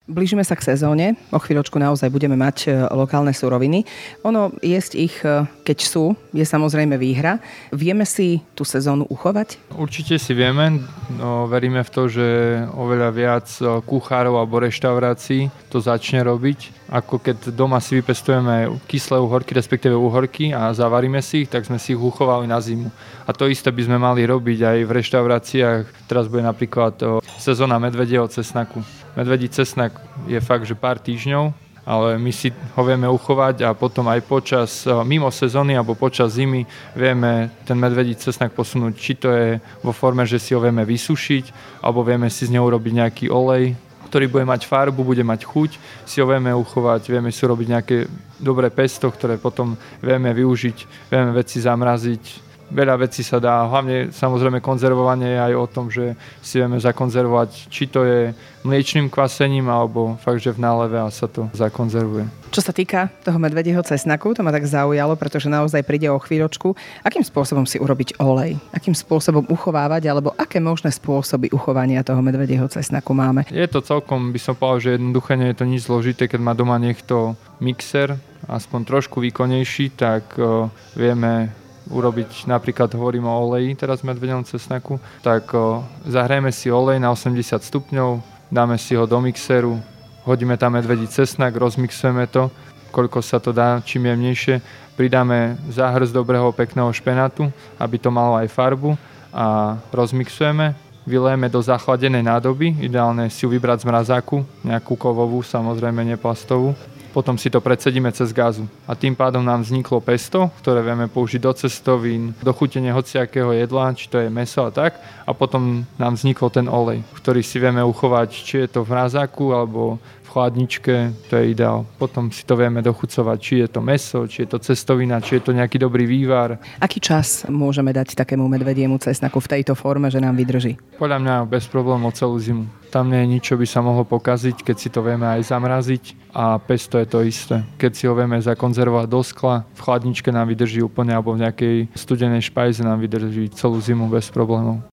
Blížime sa k sezóne. O chvíľočku naozaj budeme mať lokálne suroviny. Ono jesť ich, keď sú, je samozrejme výhra. Vieme si tú sezónu uchovať? Určite si vieme. No, veríme v to, že oveľa viac kuchárov alebo reštaurácií to začne robiť. Ako keď doma si vypestujeme kyslé uhorky, respektíve uhorky a zavaríme si ich, tak sme si ich uchovali na zimu. A to isté by sme mali robiť aj v reštauráciách. Teraz bude napríklad sezóna medvedieho cesnaku. Medvedí cesnak je fakt, že pár týždňov, ale my si ho vieme uchovať a potom aj počas, mimo sezóny alebo počas zimy vieme ten medvedí cesnak posunúť. Či to je vo forme, že si ho vieme vysušiť, alebo vieme si z neho urobiť nejaký olej, ktorý bude mať farbu, bude mať chuť, si ho vieme uchovať, vieme si urobiť nejaké dobré pesto, ktoré potom vieme využiť, vieme veci zamraziť. Veľa vecí sa dá, hlavne samozrejme konzervovanie je aj o tom, že si vieme zakonzervovať, či to je mliečnym kvasením alebo fakt, že v náleve a sa to zakonzervuje. Čo sa týka toho medvedieho cesnaku, to ma tak zaujalo, pretože naozaj príde o chvíľočku. Akým spôsobom si urobiť olej? Akým spôsobom uchovávať, alebo aké možné spôsoby uchovania toho medvedieho cesnaku máme? Je to celkom, by som povedal, že jednoduché, nie je to nič zložité. Keď má doma niekto mixer, aspoň trošku výkonnejší, tak vieme urobiť, napríklad hovorím o oleji, teraz v medvedieho cesnaku, tak zahrajeme si olej na 80 stupňov, dáme si ho do mixeru, hodíme tam medvedí cesnak, rozmixujeme to, koľko sa to dá, čím jemnejšie, pridáme záhrst dobrého pekného špenátu, aby to malo aj farbu a rozmixujeme, vylejeme do zachladenej nádoby, ideálne si ju vybrať z mrazáku, nejakú kovovú, samozrejme neplastovú. Potom si to predsedíme cez gazu a tým pádom nám vzniklo pesto, ktoré vieme použiť do cestovín, do chutenia hociakého jedla, či to je mäso a tak. A potom nám vznikol ten olej, ktorý si vieme uchovať, či je to v mrazáku alebo v chladničke, to je ideál. Potom si to vieme dochucovať, či je to mäso, či je to cestovina, či je to nejaký dobrý vývar. Aký čas môžeme dať takému medvediemu cesnaku v tejto forme, že nám vydrží? Podľa mňa bez problémov celú zimu. Tam nie je nič, čo by sa mohlo pokaziť, keď si to vieme aj zamraziť a pesto je to isté. Keď si ho vieme zakonzervovať do skla, v chladničke nám vydrží úplne alebo v nejakej studenej špajze nám vydrží celú zimu bez problémov.